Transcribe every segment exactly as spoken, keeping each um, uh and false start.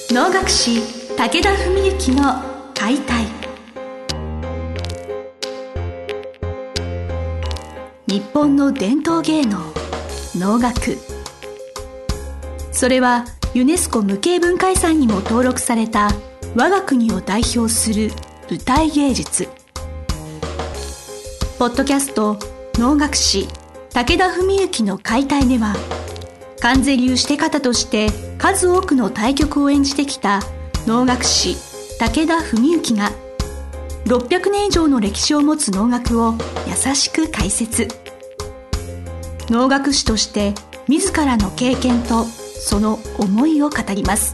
能楽師武田文幸の解体。日本の伝統芸能能楽、それはユネスコ無形文化遺産にも登録された我が国を代表する舞台芸術。ポッドキャスト能楽師武田文幸の解体では、観世流して方として数多くの大曲を演じてきた能楽師武田文幸がろっぴゃくねん以上の歴史を持つ能楽を優しく解説。能楽師として自らの経験とその思いを語ります。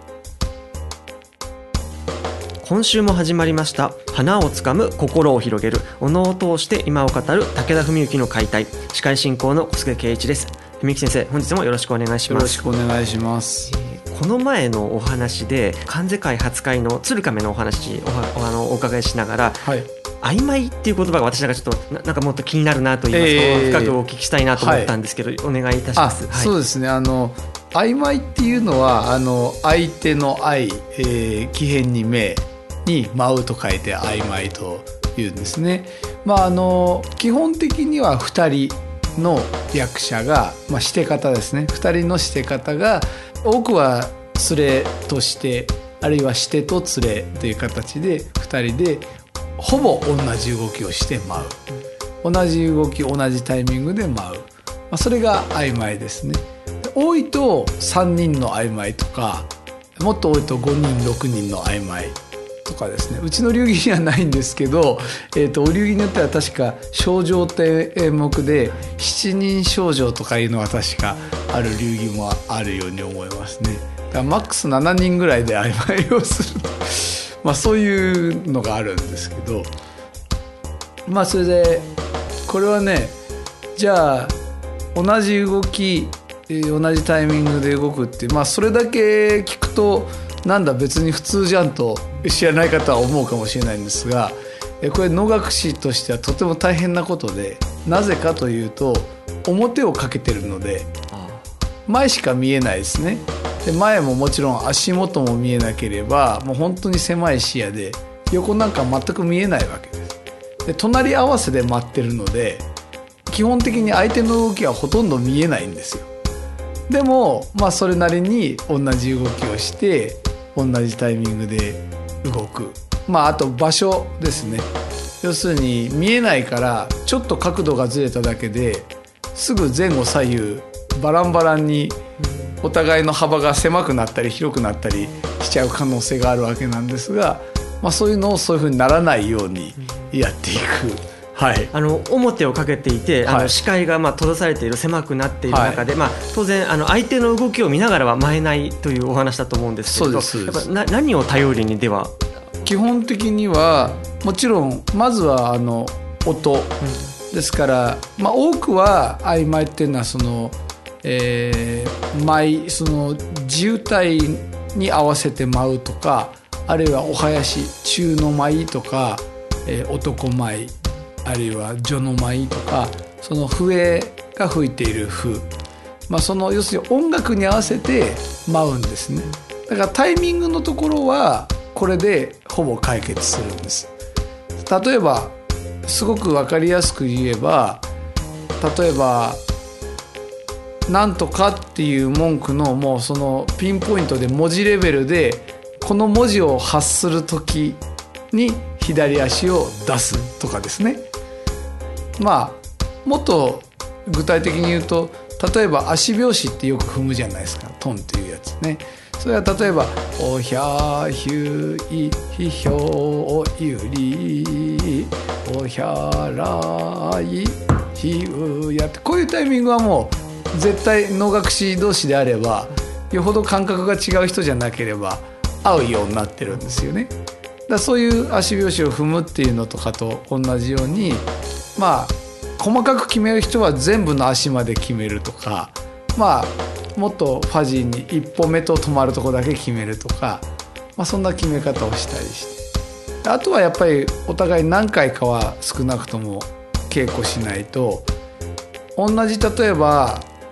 今週も始まりました花をつかむ心を広げる、お能を通して今を語る武田文幸の解体。司会進行の小菅圭一です。文幸先生、本日もよろしくお願いします。 よろしくお願いします。 えー、この前のお話で観世会初会の鶴亀のお話 お, お, あのお伺いしながら、はい、曖昧っていう言葉が私なんかちょっと な, なんかもっと気になるなと言いますか、えー、深くお聞きしたいなと思ったんですけど、はい、お願いいたします。 あ、はい、そうですね。あの曖昧っていうのはあの相手の愛、えー、奇変に名に舞うと書いて曖昧というんですね。まあ、あの基本的にはふたりの役者が、まあ、して方ですね。ふたりのして方が、多くは連れとしてあるいはしてと連れという形でふたりでほぼ同じ動きをして舞う、同じ動き同じタイミングで舞う、まあ、それが曖昧ですね。多いとさんにんの曖昧とか、もっと多いとごにんろくにんの曖昧とかですね。うちの流儀にはないんですけど、えーと、お流儀によっては確か少女って演目でしちにん少女とかいうのは確かある流儀もあるように思いますね。だからマックスしちにんぐらいで曖昧をするとまあそういうのがあるんですけど、まあそれでこれはね、じゃあ同じ動き同じタイミングで動くって、まあそれだけ聞くとなんだ別に普通じゃんと知らない方は思うかもしれないんですが、これ能楽師としてはとても大変なことで、なぜかというと表をかけてるので前しか見えないですね。で前ももちろん足元も見えなければもう本当に狭い視野で横なんか全く見えないわけです。で隣り合わせで待ってるので基本的に相手の動きはほとんど見えないんですよ。でもまあそれなりに同じ動きをして同じタイミングで動く。まああと場所ですね。要するに見えないからちょっと角度がずれただけですぐ前後左右バランバランにお互いの幅が狭くなったり広くなったりしちゃう可能性があるわけなんですが、まあ、そういうのをそういうふうにならないようにやっていく。はい、 あの表をかけていて、はい、あの視界がまあ閉ざされている狭くなっている中で、はい、まあ、当然あの相手の動きを見ながらは舞えないというお話だと思うんですけれど、 そうです、 やっぱな何を頼りにでは基本的にはもちろんまずはあの音、うん、ですから、まあ、多くは曖昧っていうのはその、えー、舞その渋滞に合わせて舞うとか、あるいはお囃子中の舞とか、えー、男舞あるいは序の舞とか、その笛が吹いている風、まあ、その要するに音楽に合わせて舞うんですね。だからタイミングのところはこれでほぼ解決するんです。例えばすごく分かりやすく言えば、例えばなんとかっていう文句のもうそのピンポイントで文字レベルでこの文字を発するときに左足を出すとかですね。まあもっと具体的に言うと、例えば足拍子ってよく踏むじゃないですか、トンっていうやつね。それは例えばおひゃひゅいひひょうゆりおひゃらいひうやって、こういうタイミングはもう絶対能楽師同士であればよほど感覚が違う人じゃなければ合うようになってるんですよね。だからそういう足拍子を踏むっていうのとかと同じように、まあ細かく決める人は全部の足まで決めるとか、まあもっとファジーに一歩目と止まるとこだけ決めるとか、まあ、そんな決め方をしたりして、あとはやっぱりお互い何回かは少なくとも稽古しないと、同じ例えば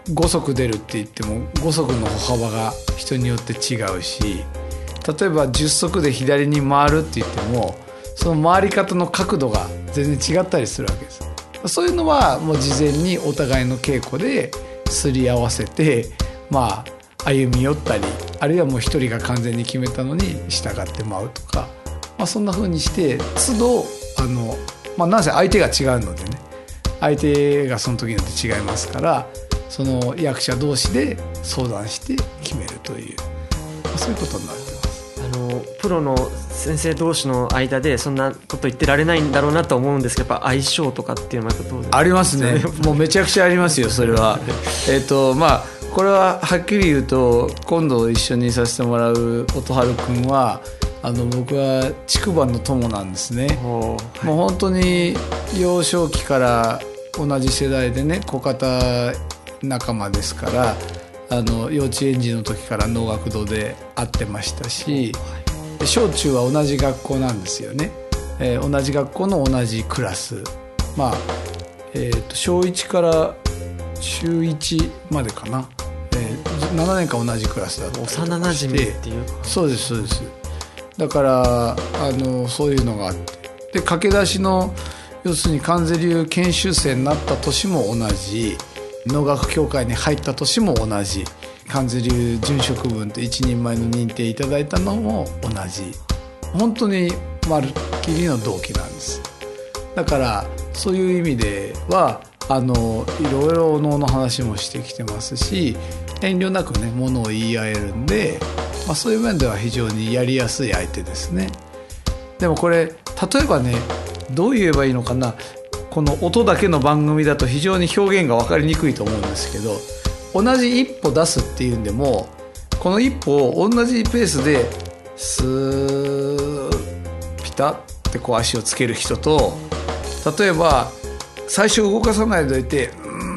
ご足出るって言ってもご足の歩幅が人によって違うし、例えばじゅっ足で左に回るって言ってもその回り方の角度が全然違ったりするわけです。そういうのはもう事前にお互いの稽古ですり合わせて、まあ歩み寄ったり、あるいはもう一人が完全に決めたのに従って舞うとか、まあ、そんな風にして都度あの、まあ、なんせ相手が違うのでね、相手がその時によって違いますから、その役者同士で相談して決めるという、まあ、そういうことになってます。 あのプロの先生同士の間でそんなこと言ってられないんだろうなと思うんですけど、やっぱ相性とかっていうのはやっぱ当然ありますね。もうめちゃくちゃありますよそれは。えっとまあこれははっきり言うと、今度一緒にさせてもらう音春くんはあの僕は竹馬の友なんですね。もう本当に幼少期から同じ世代でね、小方仲間ですから、あの幼稚園児の時から能楽堂で会ってましたし、小中は同じ学校なんですよね。えー、同じ学校の同じクラス、まあえー、と小いちから中いちまでかな、えー、ななねんかん同じクラスだったりとかして、 幼なじみっていうか、 そうですそうです。だからあのそういうのがあって、で駆け出しの要するに観世流研修生になった年も同じ、能楽協会に入った年も同じ、観世流準職分と一人前の認定いただいたのも同じ、本当にまるっきりの同期なんです。だからそういう意味ではあのいろいろお能の話もしてきてますし、遠慮なくねものを言い合えるんで、まあ、そういう面では非常にやりやすい相手ですね。でもこれ例えばね、どう言えばいいのかな、この音だけの番組だと非常に表現が分かりにくいと思うんですけど、同じ一歩出すっていうんでも、この一歩を同じペースでスーピタってこう足をつける人と、例えば最初動かさないでおいて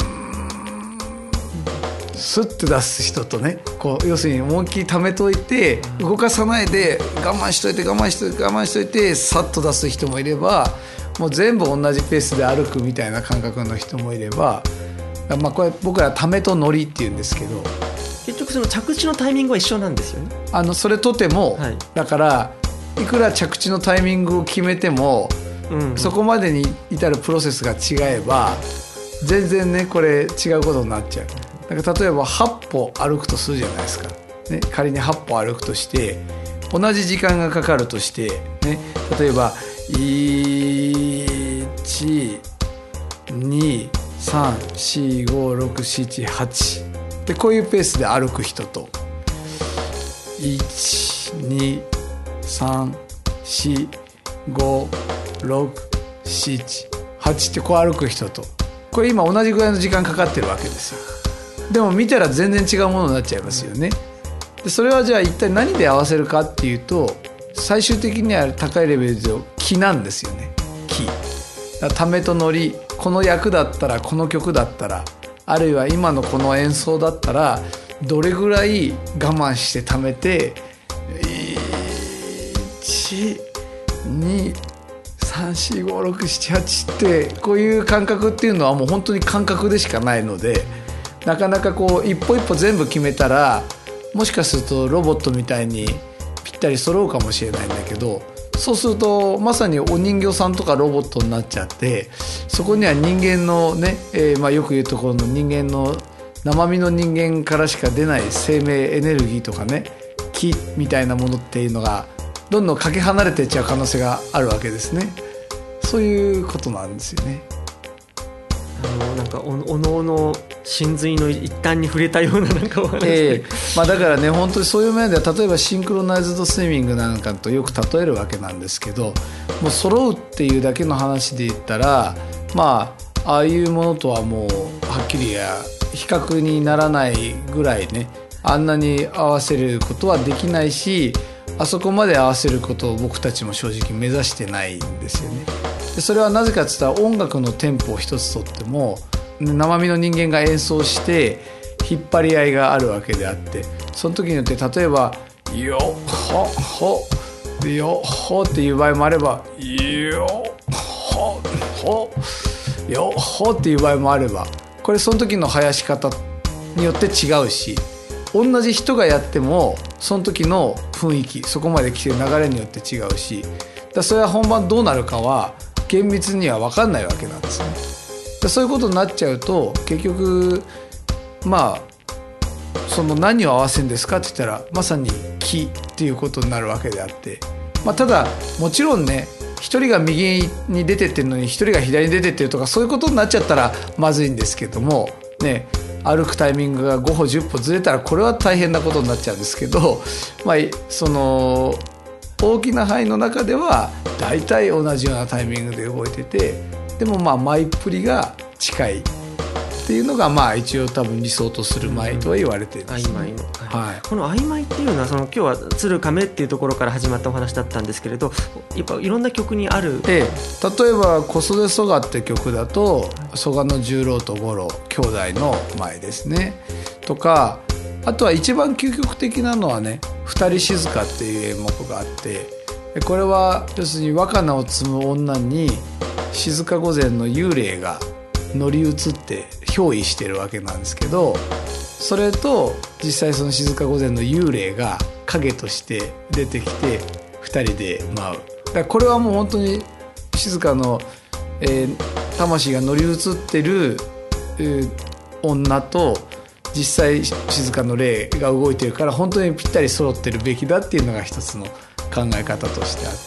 スッて出す人とね、こう要するに思いっきり溜めといて動かさないで我慢しといて我慢しといて我慢しといてさっと出す人もいれば、もう全部同じペースで歩くみたいな感覚の人もいれば、まあ、これ僕らためとノリっていうんですけど、 結局その着地のタイミングは一緒なんですよね。 あのそれとても、はい、だからいくら着地のタイミングを決めても、うんうん、そこまでに至るプロセスが違えば全然ねこれ違うことになっちゃう。だから例えばはっぽ歩くとするじゃないですか、ね、仮にはっぽ歩くとして同じ時間がかかるとして、ね、例えばいちにさんしごろくしちはちでこういうペースで歩く人といちにさんしごろくしちはちってこう歩く人と、これ今同じぐらいの時間かかってるわけですよ。でも見たら全然違うものになっちゃいますよね。でそれはじゃあ一体何で合わせるかっていうと、最終的には高いレベルで気なんですよね。気ためとノリ、この役だったらこの曲だったら、あるいは今のこの演奏だったらどれぐらい我慢してためていちにさんしごろくしちはちってこういう感覚っていうのはもう本当に感覚でしかないので、なかなかこう一歩一歩全部決めたらもしかするとロボットみたいにぴったり揃うかもしれないんだけど、そうするとまさにお人形さんとかロボットになっちゃって、そこには人間のね、えー、まあよく言うところの人間の生身の人間からしか出ない生命エネルギーとかね、気みたいなものっていうのがどんどんかけ離れていっちゃう可能性があるわけですね。そういうことなんですよね。 あのなんかおおのおの真髄の一端に触れたようななんかお話で、 えーまあ、だからね本当にそういう面では例えばシンクロナイズドスイミングなんかとよく例えるわけなんですけど、もう揃うっていうだけの話で言ったら、まあああいうものとはもうはっきりや比較にならないぐらいね、あんなに合わせることはできないし、あそこまで合わせることを僕たちも正直目指してないんですよね。でそれはなぜかって言ったら音楽のテンポを一つとっても生身の人間が演奏して引っ張り合いがあるわけであって、その時によって例えばよっほほよっほっていう場合もあればよっほほよっほっていう場合もあれば、これその時の囃し方によって違うし、同じ人がやってもその時の雰囲気、そこまで来てる流れによって違うし、だそれは本番どうなるかは厳密には分かんないわけなんですね。だそういうことになっちゃうと結局まあその何を合わせるんですかって言ったらまさに気っていうことになるわけであって、まあ、ただもちろんね一人が右に出てってるのに一人が左に出てってるとかそういうことになっちゃったらまずいんですけどもね、歩くタイミングがご歩じゅっ歩ずれたらこれは大変なことになっちゃうんですけど、まあ、その大きな範囲の中では大体同じようなタイミングで動いてて、でもまあ舞っぷりが近いっていうのがまあ一応多分理想とする舞とは言われています、ね、 曖昧の、 はい、 この曖昧っていうのはその今日は鶴亀っていうところから始まったお話だったんですけれど、やっぱいろんな曲にある、 ええ、例えば小袖蘇我って曲だと蘇我の十郎と五郎兄弟の舞ですねとか、あとは一番究極的なのはね二人静かっていう演目があって、これは要するに若菜を摘む女に静御前の幽霊が乗り移って憑依してるわけなんですけど、それと実際その静御前の幽霊が影として出てきてふたりで舞う。だからこれはもう本当に静の、えー、魂が乗り移ってる、えー、女と実際静の霊が動いてるから本当にぴったり揃ってるべきだっていうのが一つの考え方としてあって、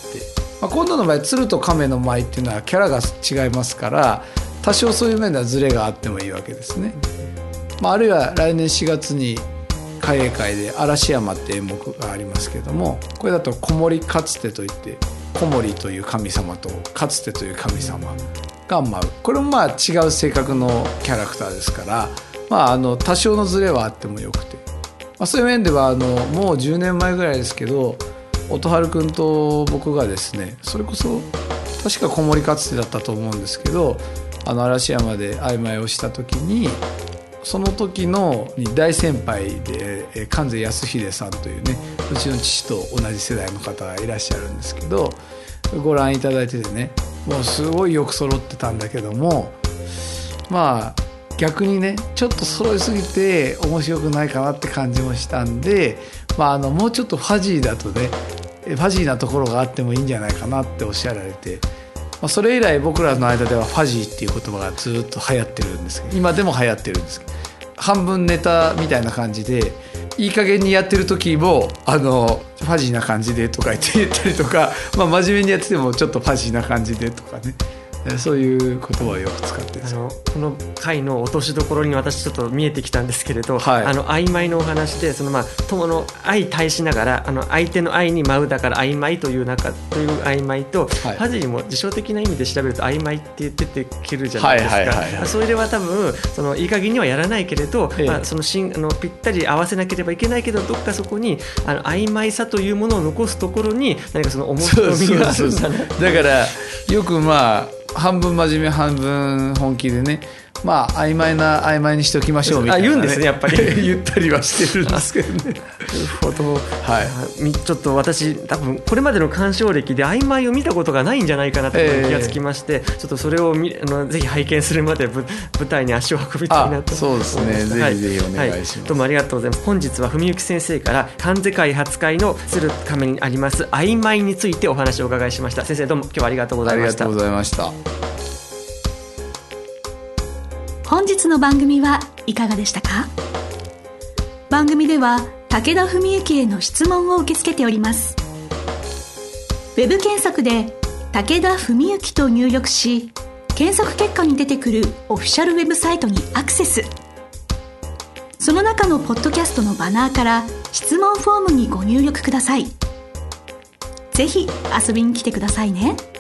まあ、今度の場合鶴と亀の舞っていうのはキャラが違いますから多少そういう面ではズレがあってもいいわけですね。まあ、あるいは来年しがつに海江会で嵐山って演目がありますけれども、これだと小森かつてといって小森という神様とかつてという神様が舞う。これもまあ違う性格のキャラクターですから、まあ、あの多少のズレはあってもよくて、まあ、そういう面ではあのもうじゅうねんまえぐらいですけど音春くんと僕がですね、それこそ確か小森かつてだったと思うんですけど、あの嵐山で曖昧をした時にその時の大先輩で関西康秀さんというね、うちの父と同じ世代の方がいらっしゃるんですけど、ご覧いただいててね、もうすごいよく揃ってたんだけども、まあ逆にねちょっと揃いすぎて面白くないかなって感じもしたんで、まあ、あのもうちょっとファジーだとねファジーなところがあってもいいんじゃないかなっておっしゃられて、まあ、それ以来僕らの間ではファジーっていう言葉がずっと流行ってるんですけど、今でも流行ってるんですけど、半分ネタみたいな感じでいい加減にやってる時もあのファジーな感じでとか言って言ったりとか、まあ、真面目にやっててもちょっとファジーな感じでとかね、そういう言葉をよく使ってるんですよ。 あのこの回の落としどころに私ちょっと見えてきたんですけれど、 はい、 あの曖昧のお話でその、まあ、友の相対しながらあの相手の愛に舞うだから曖昧という中という曖昧と、はい、ファジーも辞書的な意味で調べると曖昧って出てくるじゃないですか、はいはいはいはい、それでは多分そのいい加減にはやらないけれど、ええまあ、そのしんあのぴったり合わせなければいけないけどどっかそこにあの曖昧さというものを残すところに何かその面白みがあるんだな。 だからよくまあ半分真面目半分本気でね、まあ曖昧な曖昧にしておきましょうみたいな、ね、 あ言うんですねやっぱり言ったりはしてるんですけどね。なるほど、はい、ちょっと私多分これまでの鑑賞歴で曖昧を見たことがないんじゃないかなと気がつきまして、えー、ちょっとそれをみあのぜひ拝見するまで舞台に足を運びたいなと。 そうですね、ぜひぜひお願いします、はい、 どうもありがとうございます。本日は文幸先生から関世会初回の鶴亀にあります曖昧についてお話をお伺いしました。先生どうも今日はありがとうございました。 ありがとうございました。 本日の番組はいかがでしたか？番組では武田文幸への質問を受け付けております。ウェブ検索で武田文幸と入力し、検索結果に出てくるオフィシャルウェブサイトにアクセス。その中のポッドキャストのバナーから質問フォームにご入力ください。ぜひ遊びに来てくださいね。